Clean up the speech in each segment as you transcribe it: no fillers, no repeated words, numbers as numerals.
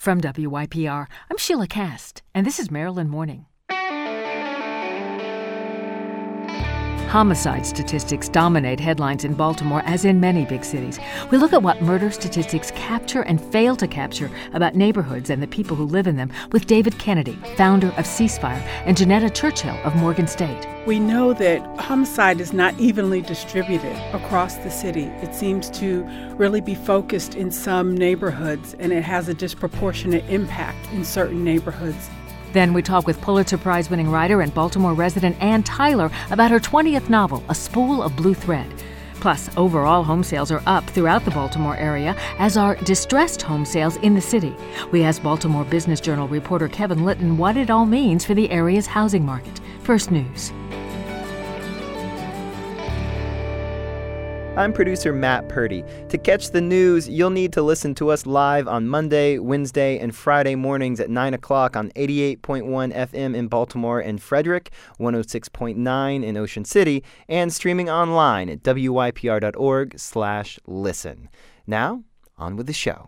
From WYPR, I'm Sheila Cast, and this is Maryland Morning. Homicide statistics dominate headlines in Baltimore, as in many big cities. We look at what murder statistics capture and fail to capture about neighborhoods and the people who live in them with David Kennedy, founder of Ceasefire, and Janetta Churchill of Morgan State. We know that homicide is not evenly distributed across the city. It seems to really be focused in some neighborhoods, and it has a disproportionate impact in certain neighborhoods. Then we talk with Pulitzer Prize-winning writer and Baltimore resident Ann Tyler about her 20th novel, A Spool of Blue Thread. Plus, overall home sales are up throughout the Baltimore area, as are distressed home sales in the city. We asked Baltimore Business Journal reporter Kevin Litton what it all means for the area's housing market. First News. I'm producer Matt Purdy. To catch the news, you'll need to listen to us live on Monday, Wednesday, and Friday mornings at 9 o'clock on 88.1 FM in Baltimore and Frederick, 106.9 in Ocean City, and streaming online at wypr.org/listen. Now, on with the show.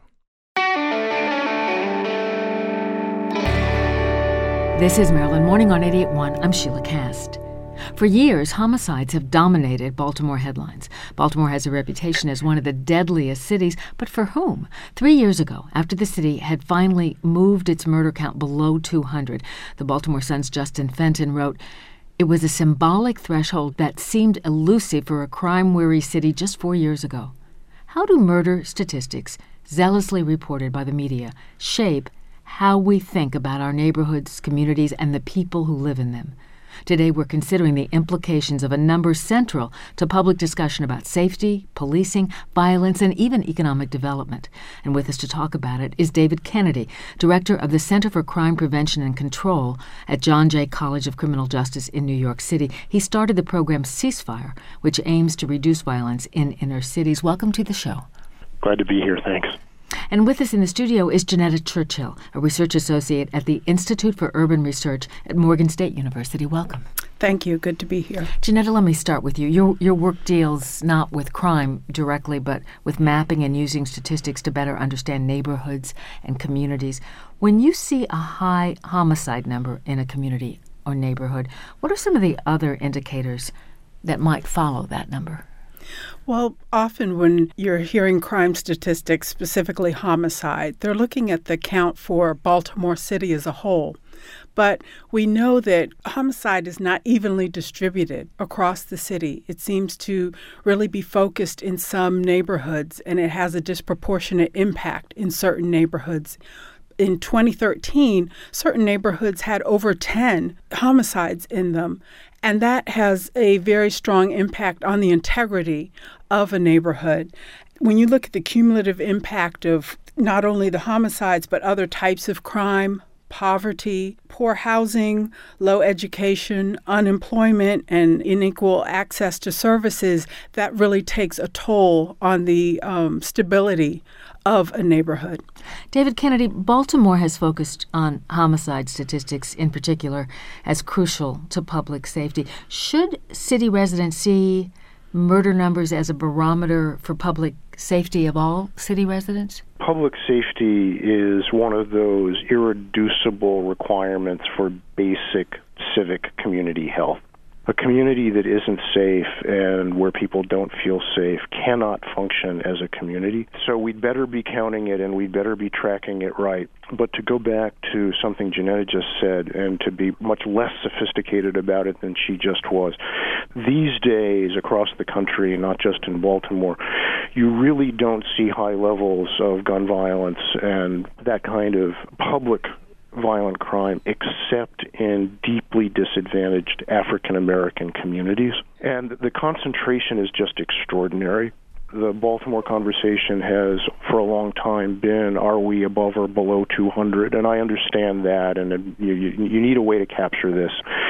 This is Maryland Morning on 88.1. I'm Sheila Cast. For years, homicides have dominated Baltimore headlines. Baltimore has a reputation as one of the deadliest cities, but for whom? 3 years ago, after the city had finally moved its murder count below 200, the Baltimore Sun's Justin Fenton wrote, "It was a symbolic threshold that seemed elusive for a crime-weary city just 4 years ago." How do murder statistics, zealously reported by the media, shape how we think about our neighborhoods, communities, and the people who live in them? Today, we're considering the implications of a number central to public discussion about safety, policing, violence, and even economic development. And with us to talk about it is David Kennedy, director of the Center for Crime Prevention and Control at John Jay College of Criminal Justice in New York City. He started the program Ceasefire, which aims to reduce violence in inner cities. Welcome to the show. Glad to be here. Thanks. And with us in the studio is Janetta Churchill, a research associate at the Institute for Urban Research at Morgan State University. Welcome. Thank you. Good to be here. Janetta, let me start with you. Your work deals not with crime directly, but with mapping and using statistics to better understand neighborhoods and communities. When you see a high homicide number in a community or neighborhood, what are some of the other indicators that might follow that number? Well, often when you're hearing crime statistics, specifically homicide, they're looking at the count for Baltimore City as a whole. But we know that homicide is not evenly distributed across the city. It seems to really be focused in some neighborhoods, and it has a disproportionate impact in certain neighborhoods. In 2013, certain neighborhoods had over 10 homicides in them, and that has a very strong impact on the integrity of a neighborhood. When you look at the cumulative impact of not only the homicides, but other types of crime, poverty, poor housing, low education, unemployment, and unequal access to services, that really takes a toll on the stability of a neighborhood. David Kennedy, Baltimore has focused on homicide statistics in particular as crucial to public safety. Should city residents see murder numbers as a barometer for public safety of all city residents? Public safety is one of those irreducible requirements for basic civic community health. A community that isn't safe and where people don't feel safe cannot function as a community. So we'd better be counting it and we'd better be tracking it right. But to go back to something Janetta just said and to be much less sophisticated about it than she just was, these days across the country, not just in Baltimore, you really don't see high levels of gun violence and that kind of public violent crime except in deeply disadvantaged African American communities. And the concentration is just extraordinary. The Baltimore conversation has for a long time been, are we above or below 200? And I understand that, and you need a way to capture this.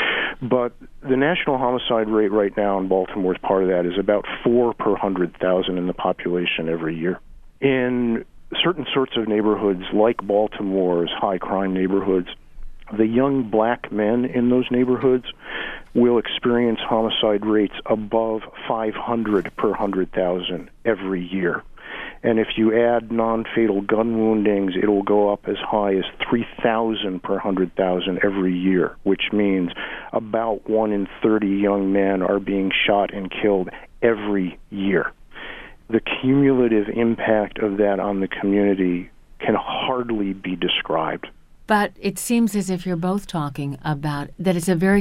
But the national homicide rate right now in Baltimore, as part of that, is about 4 per 100,000 in the population every year. In certain sorts of neighborhoods like Baltimore's high crime neighborhoods, the young black men in those neighborhoods will experience homicide rates above 500 per 100,000 every year. And if you add non-fatal gun woundings, it will go up as high as 3,000 per 100,000 every year, which means about 1 in 30 young men are being shot and killed every year. The cumulative impact of that on the community can hardly be described. But it seems as if you're both talking about that it's a very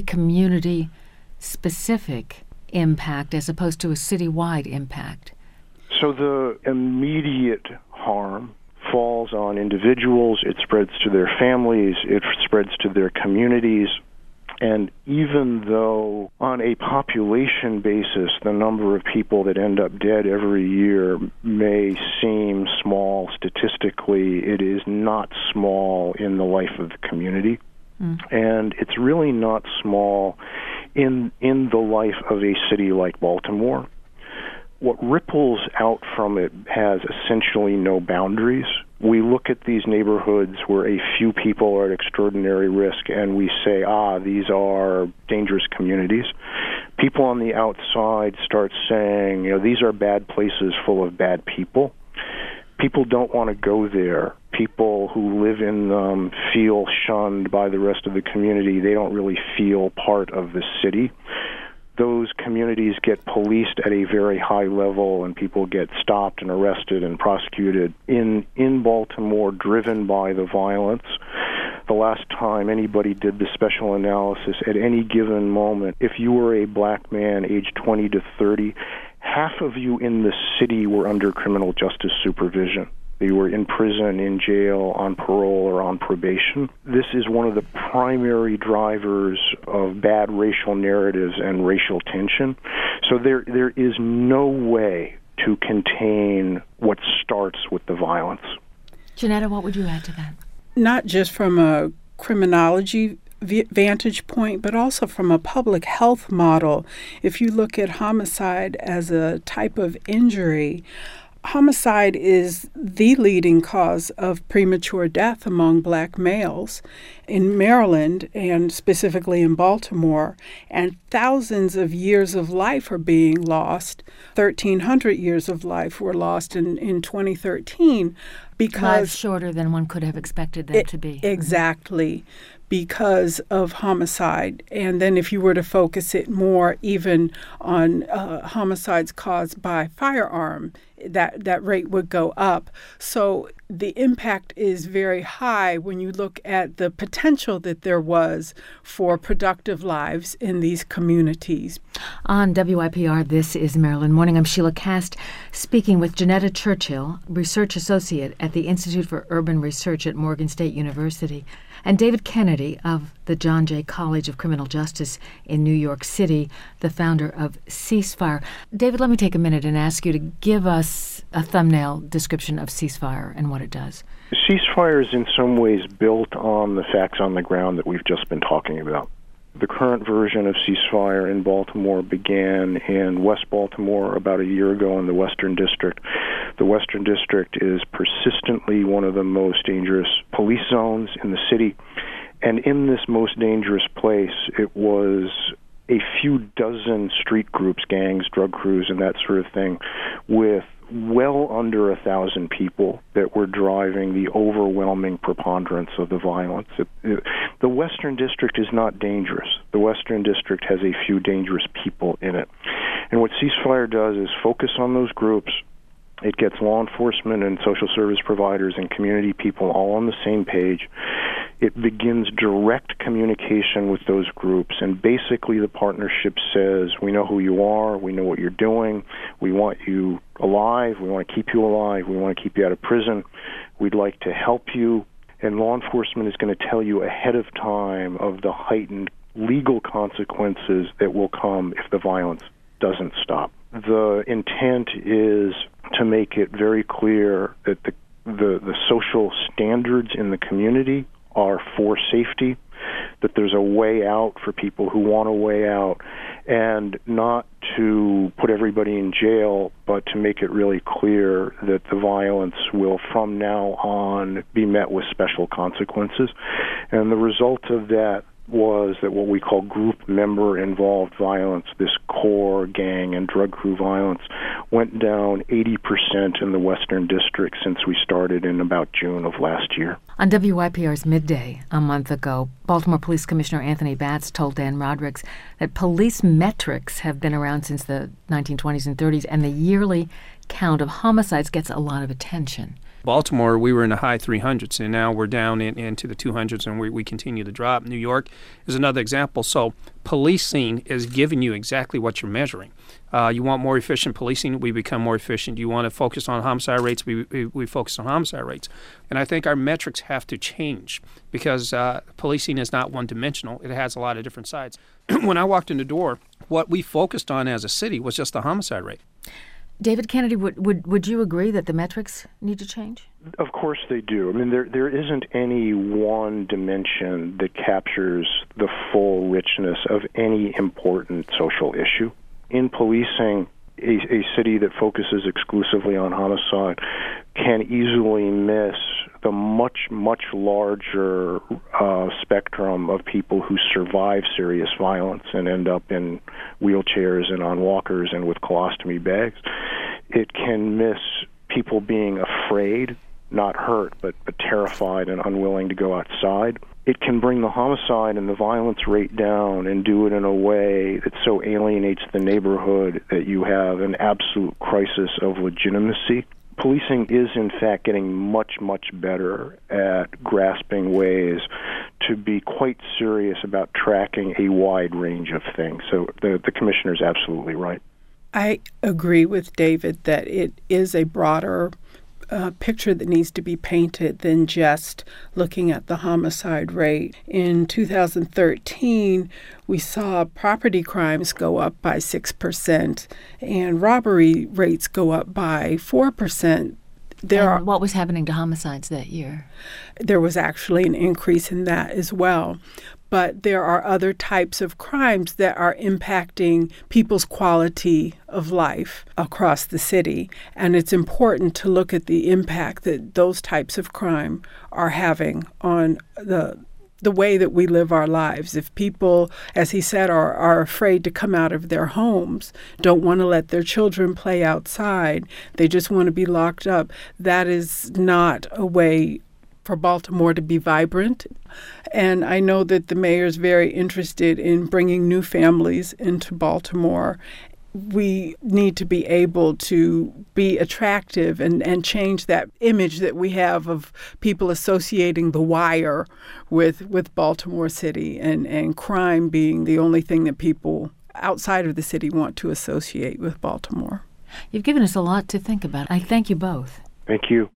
community-specific impact as opposed to a citywide impact. So the immediate harm falls on individuals, it spreads to their families, it spreads to their communities. And even though on a population basis the number of people that end up dead every year may seem small statistically, it is not small in the life of the community. And it's really not small in the life of a city like Baltimore. What ripples out from it has essentially no boundaries. We look at these neighborhoods where a few people are at extraordinary risk and we say, these are dangerous communities. People on the outside start saying, these are bad places full of bad people. People don't want to go there. People who live in them feel shunned by the rest of the community. They don't really feel part of the city. Those communities get policed at a very high level, and people get stopped and arrested and prosecuted. In Baltimore, driven by the violence, the last time anybody did the special analysis, at any given moment, if you were a black man aged 20 to 30, half of you in the city were under criminal justice supervision. You were in prison, in jail, on parole, or on probation. This is one of the primary drivers of bad racial narratives and racial tension. So there is no way to contain what starts with the violence. Janetta, what would you add to that? Not just from a criminology vantage point, but also from a public health model. If you look at homicide as a type of injury, homicide is the leading cause of premature death among black males in Maryland and specifically in Baltimore, and thousands of years of life are being lost. 1,300 years of life were lost in 2013 because... Lives shorter than one could have expected them to be. Exactly. Because of homicide. And then if you were to focus it more even on homicides caused by firearm, that rate would go up. So the impact is very high when you look at the potential that there was for productive lives in these communities. On WIPR, this is Maryland Morning. I'm Sheila Cast, speaking with Janetta Churchill, Research Associate at the Institute for Urban Research at Morgan State University, and David Kennedy of the John Jay College of Criminal Justice in New York City, the founder of Ceasefire. David, let me take a minute and ask you to give us a thumbnail description of Ceasefire and what it does. Ceasefire is in some ways built on the facts on the ground that we've just been talking about. The current version of Ceasefire in Baltimore began in West Baltimore about a year ago in the Western District. The Western District is persistently one of the most dangerous police zones in the city. And in this most dangerous place, it was a few dozen street groups, gangs, drug crews, and that sort of thing, with well under 1,000 people that were driving the overwhelming preponderance of the violence. The Western District is not dangerous. The Western District has a few dangerous people in it. And what Ceasefire does is focus on those groups. It gets law enforcement and social service providers and community people all on the same page. It begins direct communication with those groups, and basically the partnership says, we know who you are, we know what you're doing, we want you alive, we want to keep you alive, we want to keep you out of prison, we'd like to help you, and law enforcement is going to tell you ahead of time of the heightened legal consequences that will come if the violence doesn't stop. The intent is to make it very clear that the social standards in the community are for safety, that there's a way out for people who want a way out, and not to put everybody in jail, but to make it really clear that the violence will from now on be met with special consequences. And the result of that was that what we call group member-involved violence, this core gang and drug crew violence, went down 80% in the Western District since we started in about June of last year. On WYPR's Midday a month ago, Baltimore Police Commissioner Anthony Batts told Dan Rodrigues that police metrics have been around since the 1920s and 30s, and the yearly count of homicides gets a lot of attention. Baltimore, we were in the high 300s, and now we're down into the 200s, and we continue to drop. New York is another example. So policing is giving you exactly what you're measuring. You want more efficient policing, we become more efficient. You want to focus on homicide rates, we focus on homicide rates. And I think our metrics have to change because policing is not one-dimensional. It has a lot of different sides. When I walked in the door, what we focused on as a city was just the homicide rate. David Kennedy, would you agree that the metrics need to change? Of course they do. I mean, there isn't any one dimension that captures the full richness of any important social issue. In policing, a city that focuses exclusively on homicide can easily miss the much, much larger spectrum of people who survive serious violence and end up in wheelchairs and on walkers and with colostomy bags. It can miss people being afraid, not hurt, but terrified and unwilling to go outside. It can bring the homicide and the violence rate down and do it in a way that so alienates the neighborhood that you have an absolute crisis of legitimacy. Policing is, in fact, getting much, much better at grasping ways to be quite serious about tracking a wide range of things. So the commissioner is absolutely right. I agree with David that it is a broader picture that needs to be painted than just looking at the homicide rate. In 2013, we saw property crimes go up by 6% and robbery rates go up by 4%. What was happening to homicides that year? There was actually an increase in that as well. But there are other types of crimes that are impacting people's quality of life across the city. And it's important to look at the impact that those types of crime are having on the way that we live our lives. If people, as he said, are afraid to come out of their homes, don't want to let their children play outside, they just want to be locked up, that is not a way for Baltimore to be vibrant. And I know that the mayor is very interested in bringing new families into Baltimore. We need to be able to be attractive and change that image that we have of people associating The Wire with Baltimore City and crime being the only thing that people outside of the city want to associate with Baltimore. You've given us a lot to think about. I thank you both. Thank you.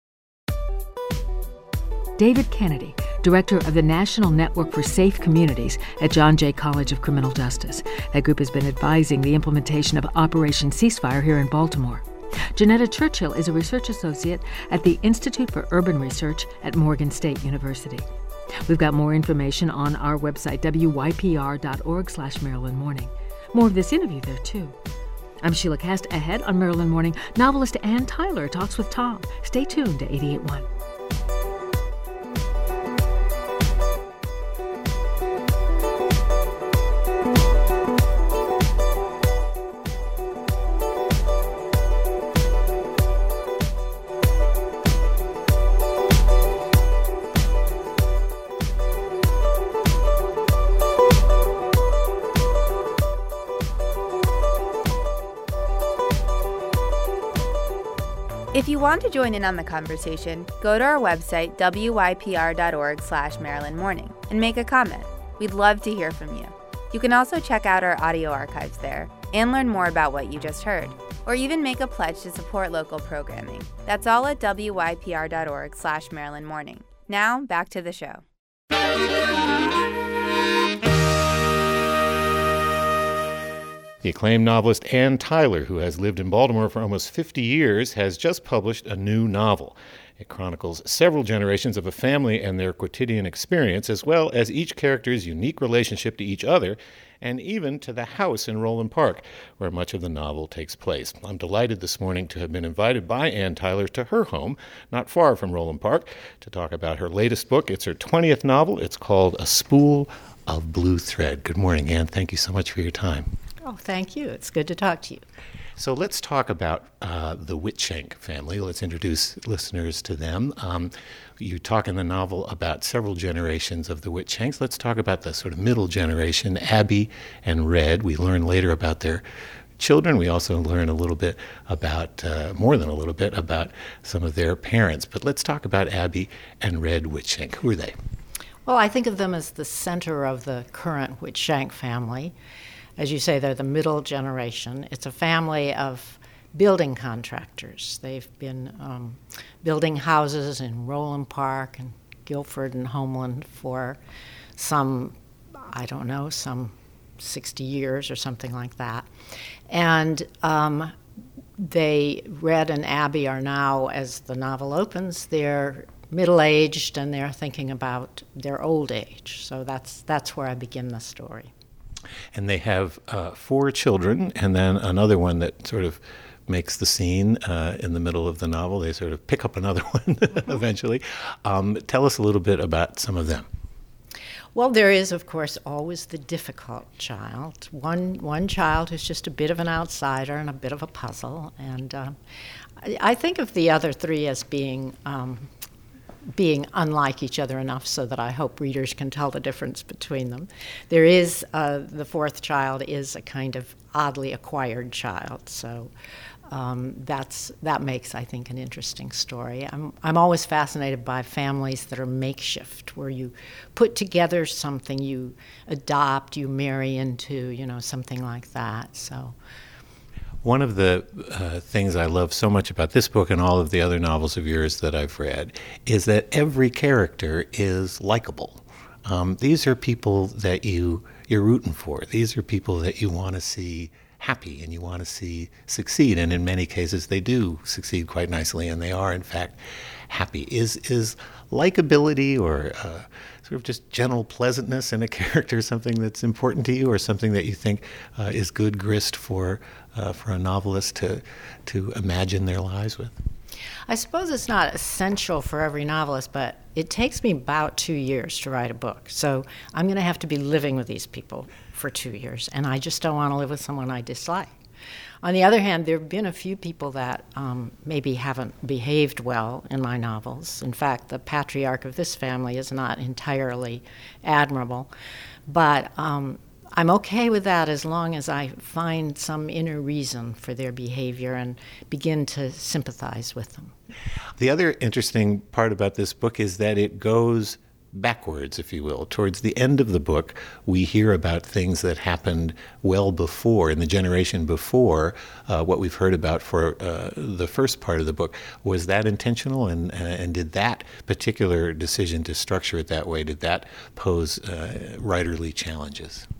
David Kennedy, director of the National Network for Safe Communities at John Jay College of Criminal Justice. That group has been advising the implementation of Operation Ceasefire here in Baltimore. Janetta Churchill is a research associate at the Institute for Urban Research at Morgan State University. We've got more information on our website, wypr.org/Maryland Morning. More of this interview there, too. I'm Sheila Cast. Ahead on Maryland Morning, novelist Ann Tyler talks with Tom. Stay tuned to 88.1. If you want to join in on the conversation, go to our website, wypr.org/Maryland Morning, and make a comment. We'd love to hear from you. You can also check out our audio archives there and learn more about what you just heard, or even make a pledge to support local programming. That's all at wypr.org/Maryland Morning. Now, back to the show. The acclaimed novelist Ann Tyler, who has lived in Baltimore for almost 50 years, has just published a new novel. It chronicles several generations of a family and their quotidian experience, as well as each character's unique relationship to each other, and even to the house in Roland Park, where much of the novel takes place. I'm delighted this morning to have been invited by Ann Tyler to her home, not far from Roland Park, to talk about her latest book. It's her 20th novel. It's called A Spool of Blue Thread. Good morning, Anne. Thank you so much for your time. Oh, thank you. It's good to talk to you. So let's talk about the Whitshank family. Let's introduce listeners to them. You talk in the novel about several generations of the Whitshanks. Let's talk about the sort of middle generation, Abby and Red. We learn later about their children. We also learn a little bit about, more than a little bit, about some of their parents. But let's talk about Abby and Red Whitshank. Who are they? Well, I think of them as the center of the current Whitshank family. As you say, they're the middle generation. It's a family of building contractors. They've been building houses in Roland Park and Guilford and Homeland for some 60 years or something like that. And Red and Abby are now, as the novel opens, they're middle-aged and they're thinking about their old age. So that's where I begin the story. And they have 4 children, and then another one that sort of makes the scene in the middle of the novel. They sort of pick up another one eventually. Tell us a little bit about some of them. Well, there is, of course, always the difficult child. One child who's just a bit of an outsider and a bit of a puzzle. And I think of the other 3 as being unlike each other enough so that I hope readers can tell the difference between them. There is, the 4th child is a kind of oddly acquired child, so that makes, I think, an interesting story. I'm always fascinated by families that are makeshift, where you put together something, you adopt, you marry into, something like that, so... One of the things I love so much about this book and all of the other novels of yours that I've read is that every character is likable. These are people that you're rooting for. These are people that you want to see happy and you want to see succeed. And in many cases, they do succeed quite nicely, and they are, in fact, happy. Is likability or sort of just general pleasantness in a character something that's important to you, or something that you think is good grist for a novelist to imagine their lives with? I suppose it's not essential for every novelist, but it takes me about 2 years to write a book. So I'm going to have to be living with these people for 2 years, and I just don't want to live with someone I dislike. On the other hand, there have been a few people that maybe haven't behaved well in my novels. In fact, the patriarch of this family is not entirely admirable. But I'm okay with that as long as I find some inner reason for their behavior and begin to sympathize with them. The other interesting part about this book is that it goes backwards, if you will. Towards the end of the book, we hear about things that happened well before, in the generation before, what we've heard about for the first part of the book. Was that intentional, and did that particular decision to structure it that way, did that pose writerly challenges?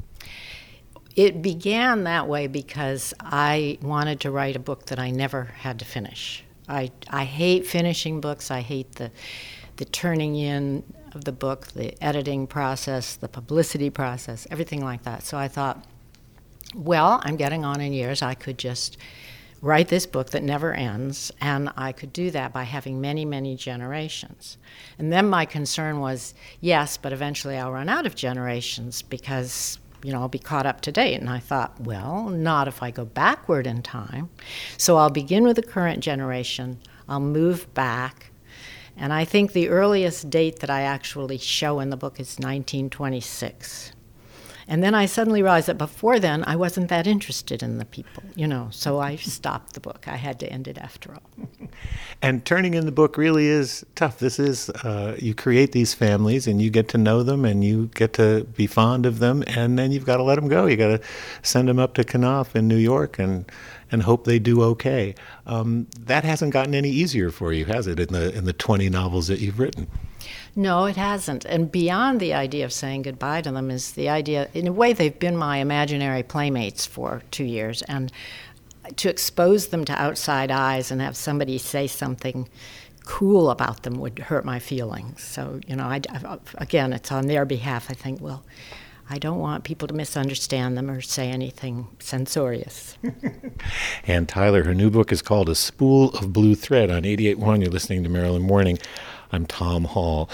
It began that way because I wanted to write a book that I never had to finish. I hate finishing books. I hate the turning in of the book, the editing process, the publicity process, everything like that. So I thought, well, I'm getting on in years. I could just write this book that never ends, and I could do that by having many, many generations. And then my concern was, yes, but eventually I'll run out of generations because, I'll be caught up to date. And I thought, well, not if I go backward in time. So I'll begin with the current generation. I'll move back. And I think the earliest date that I actually show in the book is 1926. And then I suddenly realized that before then, I wasn't that interested in the people, so I stopped the book. I had to end it after all. And turning in the book really is tough. This is, you create these families and you get to know them and you get to be fond of them, and then you've got to let them go. You got to send them up to Knopf in New York and hope they do okay. That hasn't gotten any easier for you, has it, in the 20 novels that you've written? No, it hasn't. And beyond the idea of saying goodbye to them is the idea, in a way, they've been my imaginary playmates for 2 years. And to expose them to outside eyes and have somebody say something cool about them would hurt my feelings. So, again, it's on their behalf. I think, well, I don't want people to misunderstand them or say anything censorious. Anne Tyler, her new book is called A Spool of Blue Thread on 88.1. You're listening to Maryland Morning. I'm Tom Hall.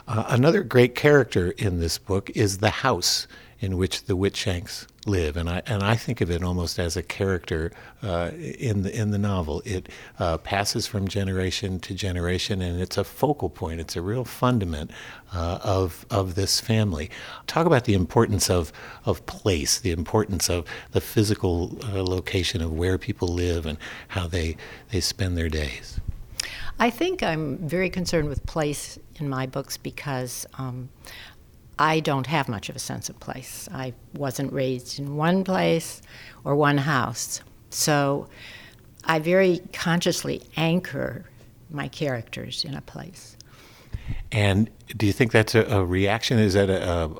Another great character in this book is the house in which the Whitshanks live, and I think of it almost as a character in the novel. It passes from generation to generation, and it's a focal point. It's a real fundament of this family. Talk about the importance of place, the importance of the physical location of where people live and how they spend their days. I think I'm very concerned with place in my books because I don't have much of a sense of place. I wasn't raised in one place or one house. So I very consciously anchor my characters in a place. And do you think that's a reaction? Is that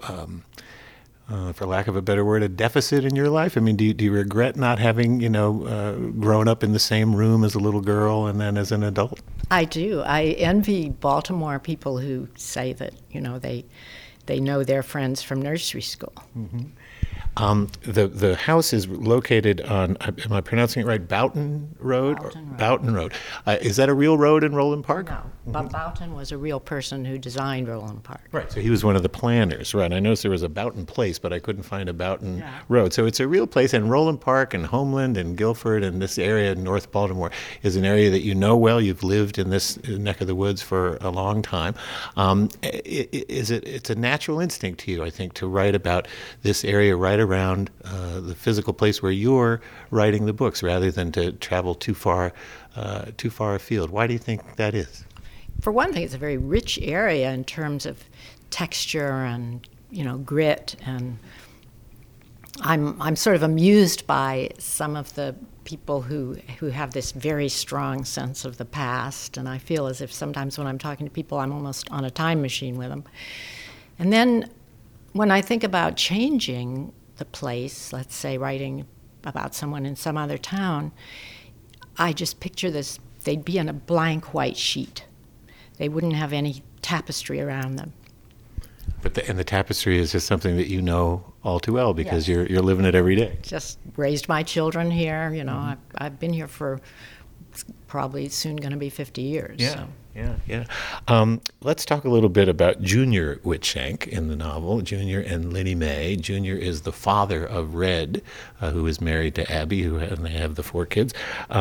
for lack of a better word, a deficit in your life? I mean, do you regret not having, grown up in the same room as a little girl and then as an adult? I do. I envy Baltimore people who say that, they know their friends from nursery school. Mm-hmm. The house is located on, am I pronouncing it right, Boughton Road? Boughton Road. Is that a real road in Roland Park? No, but Boughton was a real person who designed Roland Park. Right, so he was one of the planners, right? I noticed there was a Boughton Place, but I couldn't find a Boughton Road. So it's a real place, and Roland Park and Homeland and Guilford and this area in North Baltimore is an area that you know well. You've lived in this neck of the woods for a long time. It's a natural instinct to you, I think, to write about this area right around the physical place where you're writing the books rather than to travel too far afield. Why do you think that is? For one thing, it's a very rich area in terms of texture and grit, and I'm sort of amused by some of the people who have this very strong sense of the past, and I feel as if sometimes when I'm talking to people, I'm almost on a time machine with them. And then when I think about changing the place, let's say writing about someone in some other town, I just picture this, they'd be on a blank white sheet. They wouldn't have any tapestry around them. But the tapestry is just something that you know all too well because you're living it every day. Just raised my children here, I've been here for probably soon going to be 50 years. Yeah. So. Yeah. Let's talk a little bit about Junior Whitshank in the novel, Junior and Linnie Mae. Junior is the father of Red, who is married to Abby, and they have the 4 kids.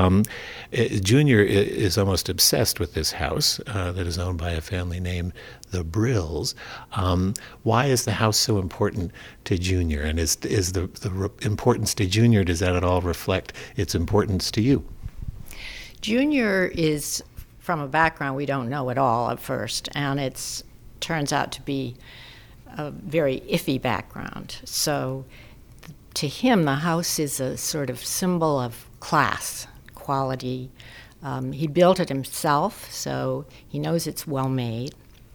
Junior is almost obsessed with this house that is owned by a family named the Brills. Why is the house so important to Junior? And is the importance to Junior, does that at all reflect its importance to you? Junior is from a background we don't know at all at first, and it turns out to be a very iffy background. So to him, the house is a sort of symbol of class, quality. He built it himself, so he knows it's well made,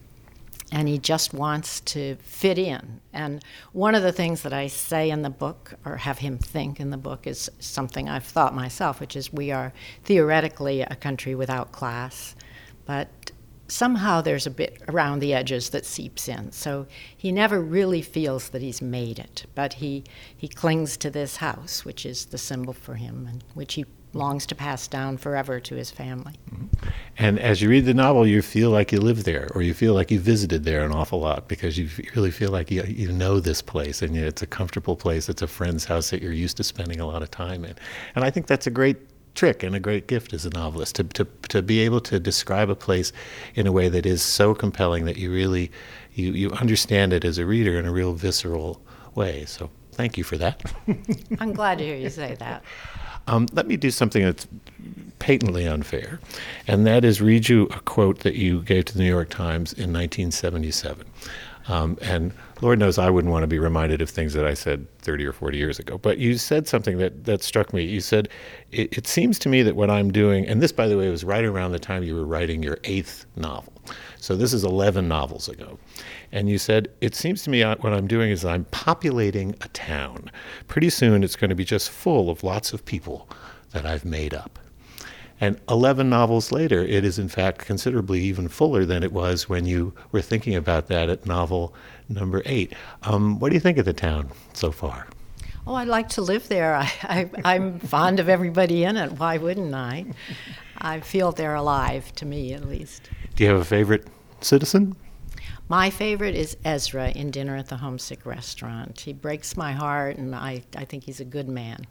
and he just wants to fit in. And one of the things that I say in the book, or have him think in the book, is something I've thought myself, which is we are theoretically a country without class, but somehow there's a bit around the edges that seeps in. So he never really feels that he's made it, but he clings to this house, which is the symbol for him, and which he longs to pass down forever to his family. Mm-hmm. And as you read the novel, you feel like you live there, or you feel like you visited there an awful lot, because you really feel like you know this place, and it's a comfortable place. It's a friend's house that you're used to spending a lot of time in. And I think that's a great trick and a great gift as a novelist, to be able to describe a place in a way that is so compelling that you really you understand it as a reader in a real visceral way. So thank you for that. I'm glad to hear you say that. Let me do something that's patently unfair, and that is read you a quote that you gave to the New York Times in 1977. And Lord knows I wouldn't want to be reminded of things that I said 30 or 40 years ago. But you said something that struck me. You said, it seems to me that what I'm doing, and this, by the way, was right around the time you were writing your 8th novel. So this is 11 novels ago. And you said, it seems to me what I'm doing is I'm populating a town. Pretty soon it's going to be just full of lots of people that I've made up. And 11 novels later, it is in fact considerably even fuller than it was when you were thinking about that at novel number 8. What do you think of the town so far? Oh, I'd like to live there. I'm fond of everybody in it. Why wouldn't I? I feel they're alive, to me at least. Do you have a favorite citizen? My favorite is Ezra in Dinner at the Homesick Restaurant. He breaks my heart, and I think he's a good man.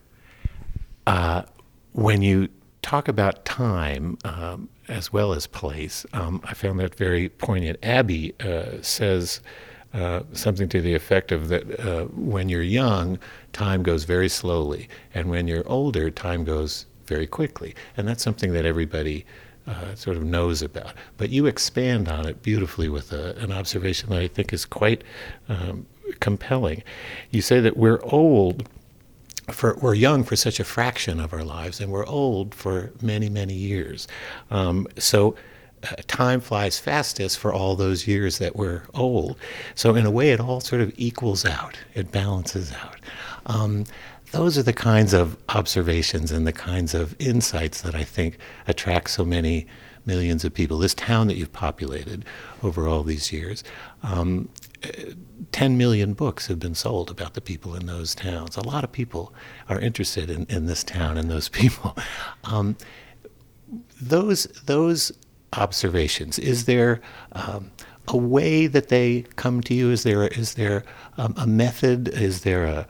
When you talk about time as well as place, I found that very poignant. Abby says something to the effect of that when you're young, time goes very slowly, and when you're older, time goes very quickly. And that's something that everybody sort of knows about. But you expand on it beautifully with an observation that I think is quite compelling. You say that we're young for such a fraction of our lives, and we're old for many, many years. So time flies fastest for all those years that we're old. So in a way, it all sort of equals out. It balances out. Those are the kinds of observations and the kinds of insights that I think attract so many millions of people. This town that you've populated over all these years, 10 million books have been sold about the people in those towns. A lot of people are interested in this town and those people. Those observations, is there a way that they come to you? Is there a method? Is there a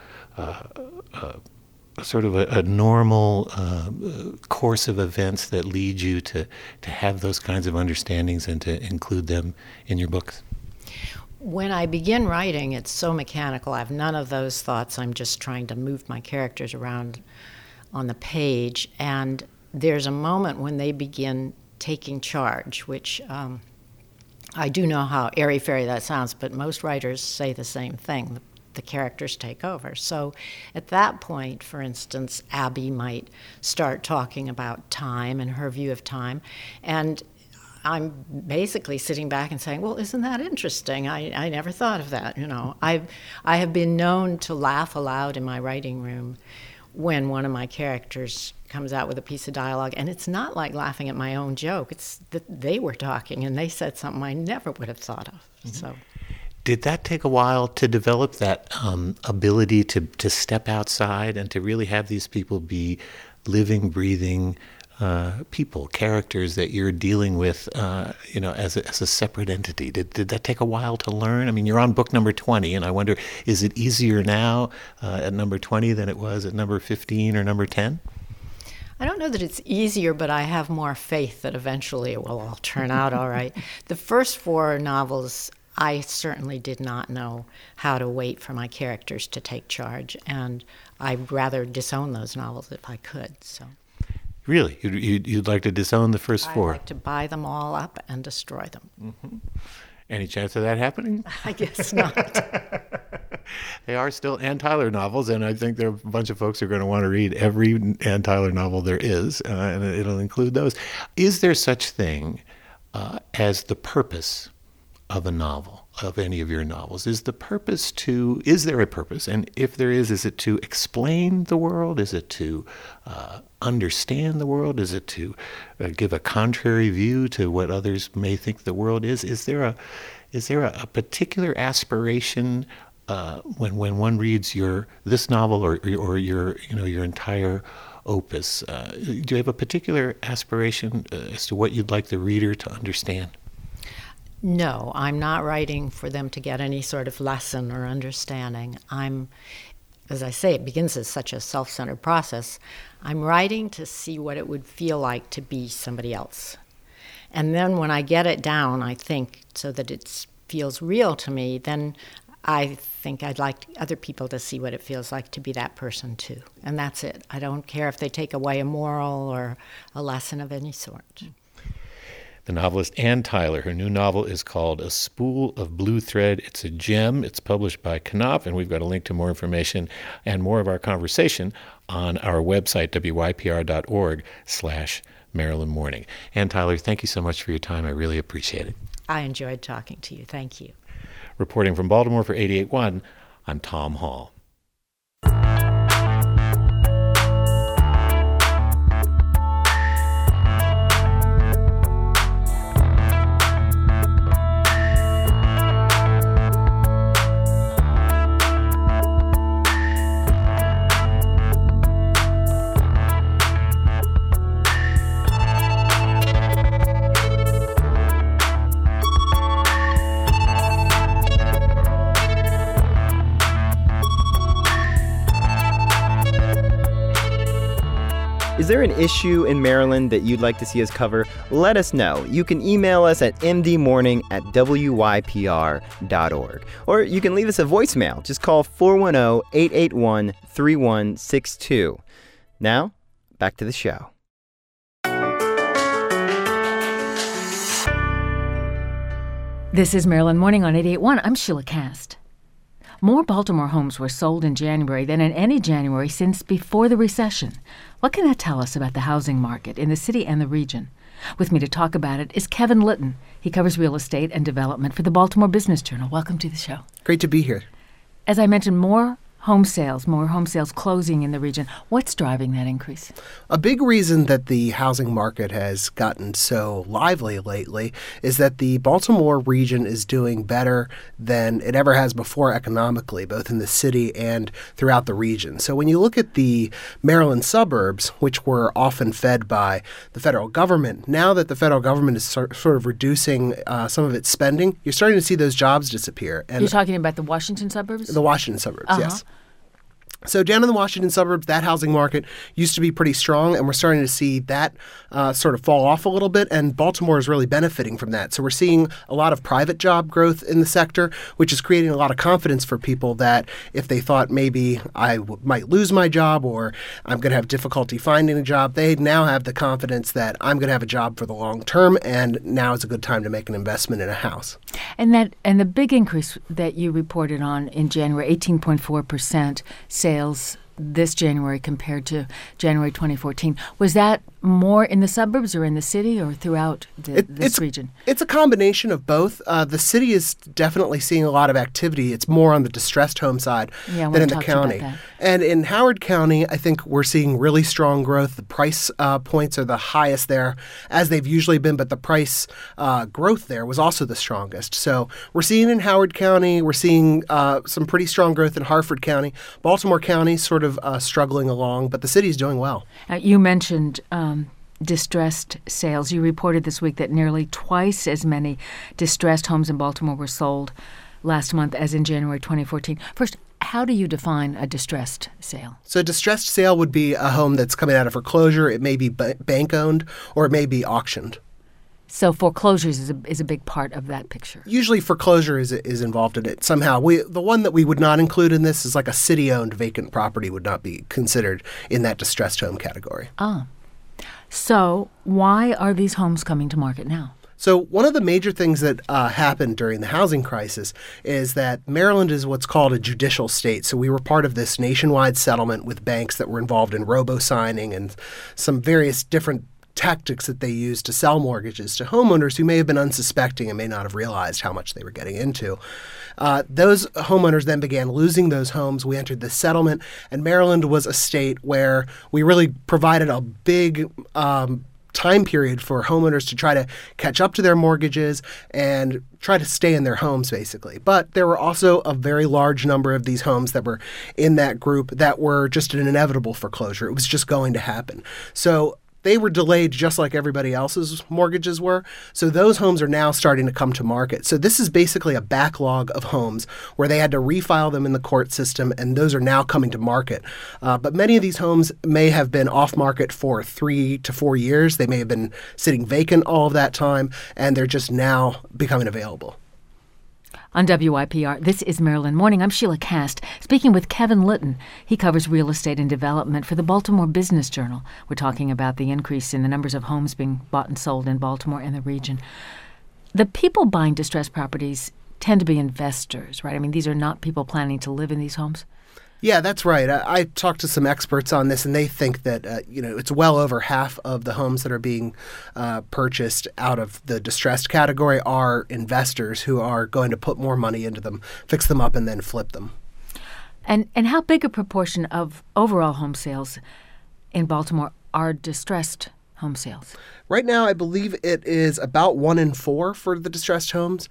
sort of a normal course of events that lead you to have those kinds of understandings and to include them in your books? When I begin writing, it's so mechanical. I have none of those thoughts. I'm just trying to move my characters around on the page. And there's a moment when they begin taking charge, which I do know how airy-fairy that sounds, but most writers say the same thing. The characters take over. So at that point, for instance, Abby might start talking about time and her view of time. And I'm basically sitting back and saying, well, isn't that interesting? I never thought of that. I have been known to laugh aloud in my writing room when one of my characters comes out with a piece of dialogue, and it's not like laughing at my own joke. It's that they were talking and they said something I never would have thought of. Mm-hmm. So. Did that take a while to develop that ability to step outside and to really have these people be living, breathing people, characters that you're dealing with, as a separate entity? Did that take a while to learn? I mean, you're on book number 20, and I wonder, is it easier now at number 20 than it was at number 15 or number 10? I don't know that it's easier, but I have more faith that eventually it will all turn out all right. The first 4 novels, I certainly did not know how to wait for my characters to take charge, and I'd rather disown those novels if I could. So, really, you'd like to disown the first 4? I'd like to buy them all up and destroy them. Mm-hmm. Any chance of that happening? I guess not. They are still Ann Tyler novels, and I think there are a bunch of folks who are going to want to read every Ann Tyler novel there is, and it'll include those. Is there such thing as the purpose of a novel, of any of your novels? Is there a purpose? And if there is it to explain the world? Is it to understand the world? Is it to give a contrary view to what others may think the world is? Is there a particular aspiration when one reads this novel or your entire opus? Do you have a particular aspiration as to what you'd like the reader to understand? No, I'm not writing for them to get any sort of lesson or understanding. As I say, it begins as such a self-centered process. I'm writing to see what it would feel like to be somebody else. And then when I get it down, I think, so that it feels real to me, then I think I'd like other people to see what it feels like to be that person too. And that's it. I don't care if they take away a moral or a lesson of any sort. The novelist Ann Tyler. Her new novel is called A Spool of Blue Thread. It's a gem. It's published by Knopf, and we've got a link to more information and more of our conversation on our website, wypr.org/Maryland Morning. Ann Tyler, thank you so much for your time. I really appreciate it. I enjoyed talking to you. Thank you. Reporting from Baltimore for 88.1, I'm Tom Hall. Is there an issue in Maryland that you'd like to see us cover? Let us know. You can email us at mdmorning@wypr.org. Or you can leave us a voicemail. Just call 410-881-3162. Now, back to the show. This is Maryland Morning on 88.1. I'm Sheila Cast. More Baltimore homes were sold in January than in any January since before the recession. What can that tell us about the housing market in the city and the region? With me to talk about it is Kevin Litton. He covers real estate and development for the Baltimore Business Journal. Welcome to the show. Great to be here. As I mentioned, more home sales closing in the region. What's driving that increase? A big reason that the housing market has gotten so lively lately is that the Baltimore region is doing better than it ever has before economically, both in the city and throughout the region. So when you look at the Maryland suburbs, which were often fed by the federal government, now that the federal government is sort of reducing some of its spending, you're starting to see those jobs disappear. And you're talking about the Washington suburbs? The Washington suburbs, yes. So down in the Washington suburbs, that housing market used to be pretty strong, and we're starting to see that sort of fall off a little bit, and Baltimore is really benefiting from that. So we're seeing a lot of private job growth in the sector, which is creating a lot of confidence for people that if they thought maybe I might lose my job or I'm going to have difficulty finding a job, they now have the confidence that I'm going to have a job for the long term, and now is a good time to make an investment in a house. And the big increase that you reported on in January, 18.4% sales this January compared to January 2014. Was that more in the suburbs or in the city or throughout this region? It's a combination of both. The city is definitely seeing a lot of activity. It's more on the distressed home side than in the county. And in Howard County, I think we're seeing really strong growth. The price points are the highest there, as they've usually been, but the price growth there was also the strongest. So we're seeing in Howard County, we're seeing some pretty strong growth in Harford County. Baltimore County sort of struggling along, but the city's doing well. You mentioned distressed sales. You reported this week that nearly twice as many distressed homes in Baltimore were sold last month as in January 2014. First, how do you define a distressed sale? So a distressed sale would be a home that's coming out of foreclosure. It may be bank-owned or it may be auctioned. So foreclosures is a big part of that picture. Usually foreclosure is involved in it somehow. The one that we would not include in this is like a city-owned vacant property would not be considered in that distressed home category. So why are these homes coming to market now? So one of the major things that happened during the housing crisis is that Maryland is what's called a judicial state. So we were part of this nationwide settlement with banks that were involved in robo-signing and some various different tactics that they used to sell mortgages to homeowners who may have been unsuspecting and may not have realized how much they were getting into. Those homeowners then began losing those homes. We entered the settlement, and Maryland was a state where we really provided a big time period for homeowners to try to catch up to their mortgages and try to stay in their homes, basically. But there were also a very large number of these homes that were in that group that were just an inevitable foreclosure. It was just going to happen. So they were delayed just like everybody else's mortgages were. So those homes are now starting to come to market. So this is basically a backlog of homes where they had to refile them in the court system, and those are now coming to market. But many of these homes may have been off market for 3 to 4 years. They may have been sitting vacant all of that time, and they're just now becoming available. On WYPR, this is Maryland Morning. I'm Sheila Cast, speaking with Kevin Litton. He covers real estate and development for the Baltimore Business Journal. We're talking about the increase in the numbers of homes being bought and sold in Baltimore and the region. The people buying distressed properties tend to be investors, right? I mean, these are not people planning to live in these homes. Yeah, that's right. I talked to some experts on this, and they think that it's well over half of the homes that are being purchased out of the distressed category are investors who are going to put more money into them, fix them up, and then flip them. And how big a proportion of overall home sales in Baltimore are distressed home sales? Right now, I believe it is about 1 in 4 for the distressed homes.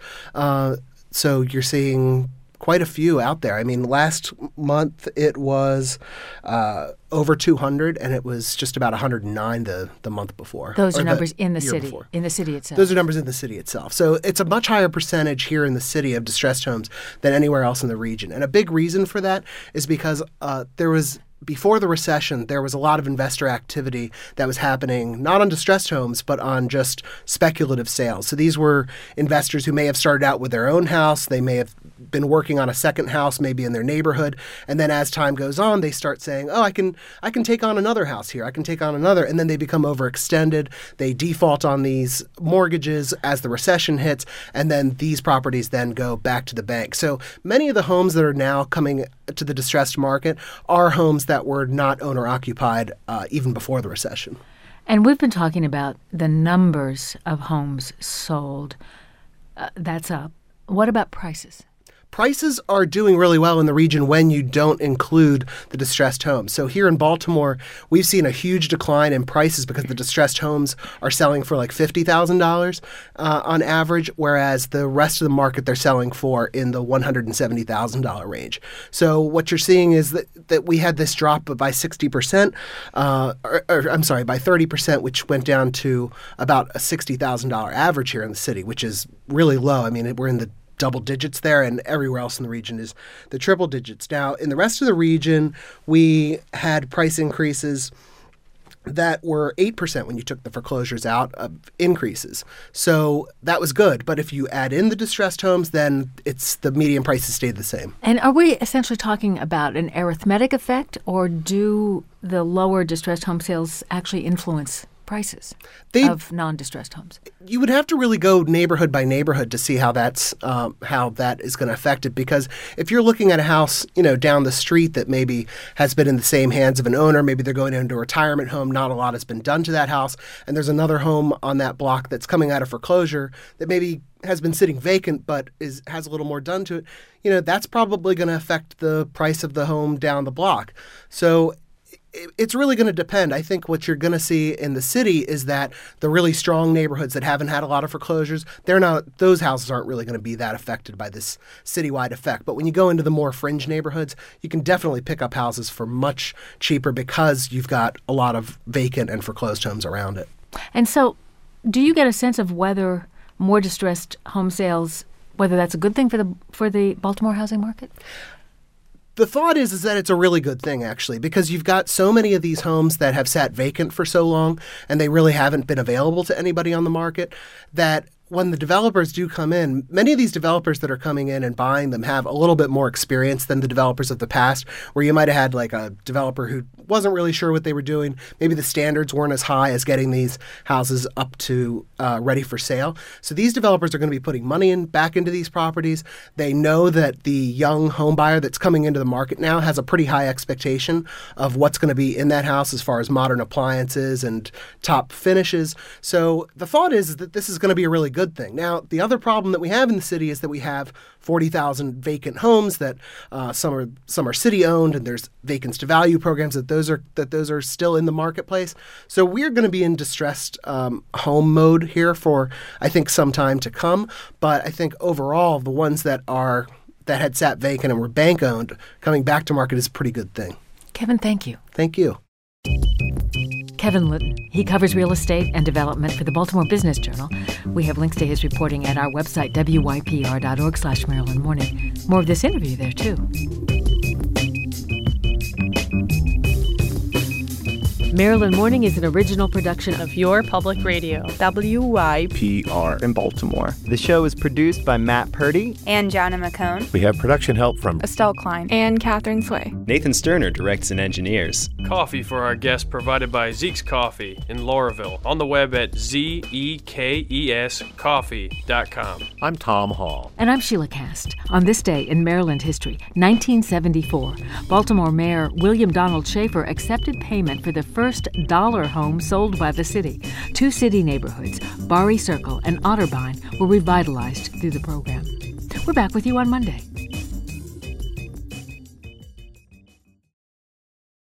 So you're seeing quite a few out there. I mean, last month it was over 200, and it was just about 109 the month before. Those are numbers in the city, in the city itself. Those are numbers in the city itself. So it's a much higher percentage here in the city of distressed homes than anywhere else in the region. And a big reason for that is because there was before the recession, there was a lot of investor activity that was happening, not on distressed homes, but on just speculative sales. So these were investors who may have started out with their own house. They may have been working on a second house, maybe in their neighborhood. And then as time goes on, they start saying, oh, I can take on another house here. I can take on another. And then they become overextended. They default on these mortgages as the recession hits. And then these properties then go back to the bank. So many of the homes that are now coming to the distressed market are homes that were not owner-occupied even before the recession. And we've been talking about the numbers of homes sold. That's up. What about prices? Prices are doing really well in the region when you don't include the distressed homes. So here in Baltimore, we've seen a huge decline in prices because the distressed homes are selling for like $50,000 on average, whereas the rest of the market they're selling for in the $170,000 range. So what you're seeing is that we had this drop by 60%, by 30%, which went down to about a $60,000 average here in the city, which is really low. I mean, we're in the double digits there, and everywhere else in the region is the triple digits. Now, in the rest of the region, we had price increases that were 8% when you took the foreclosures out of increases. So that was good. But if you add in the distressed homes, then the median prices stayed the same. And are we essentially talking about an arithmetic effect, or do the lower distressed home sales actually influence prices of non-distressed homes? You would have to really go neighborhood by neighborhood to see how that is going to affect it. Because if you're looking at a house, down the street that maybe has been in the same hands of an owner, maybe they're going into a retirement home, not a lot has been done to that house, and there's another home on that block that's coming out of foreclosure that maybe has been sitting vacant but has a little more done to it, that's probably going to affect the price of the home down the block. So it's really going to depend. I think what you're going to see in the city is that the really strong neighborhoods that haven't had a lot of foreclosures, those houses aren't really going to be that affected by this citywide effect. But when you go into the more fringe neighborhoods, you can definitely pick up houses for much cheaper because you've got a lot of vacant and foreclosed homes around it. And so do you get a sense of whether more distressed home sales, whether that's a good thing for the Baltimore housing market? The thought is that it's a really good thing, actually, because you've got so many of these homes that have sat vacant for so long and they really haven't been available to anybody on the market that when the developers do come in, many of these developers that are coming in and buying them have a little bit more experience than the developers of the past, where you might have had like a developer who wasn't really sure what they were doing. Maybe the standards weren't as high as getting these houses up to ready for sale. So these developers are going to be putting money back into these properties. They know that the young home buyer that's coming into the market now has a pretty high expectation of what's going to be in that house as far as modern appliances and top finishes. So the thought is that this is going to be a really good thing. Now, the other problem that we have in the city is that we have 40,000 vacant homes that some are city owned, and there's vacants to value programs that those are still in the marketplace. So we're going to be in distressed home mode here for I think some time to come. But I think overall the ones that had sat vacant and were bank owned coming back to market is a pretty good thing. Kevin, thank you. Thank you. Kevin Litton. He covers real estate and development for the Baltimore Business Journal. We have links to his reporting at our website, wypr.org/Maryland Morning. More of this interview there, too. Maryland Morning is an original production of Your Public Radio, WYPR in Baltimore. The show is produced by Matt Purdy and Jonna McCone. We have production help from Estelle Klein and Catherine Sway. Nathan Sterner directs and engineers. Coffee for our guests provided by Zeke's Coffee in Laurelville. On the web at zekescoffee.com. I'm Tom Hall. And I'm Sheila Cast. On this day in Maryland history, 1974, Baltimore Mayor William Donald Schaefer accepted payment for the first dollar home sold by the city. 2 city neighborhoods, Barry Circle and Otterbein, were revitalized through the program. We're back with you on Monday.